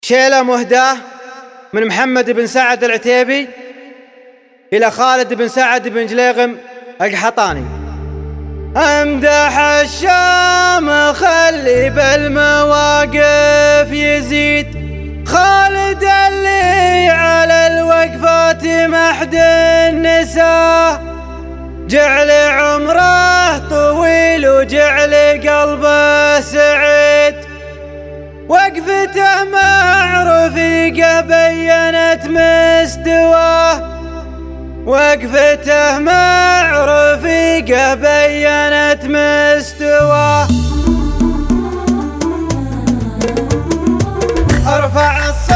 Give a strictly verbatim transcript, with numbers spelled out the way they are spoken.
شيلة مهداة من محمد بن سعد العتيبي إلى خالد بن سعد بن جليغم القحطاني. امدح الشام خلي بالمواقف يزيد، خالد اللي على الوقفات محد النساء، جعل عمره طويل وجعل قلبه سعيد، وقفته مع رفيقه بينت مستواه، وقفته مع رفيقه بينت مستواه. ارفع الصوت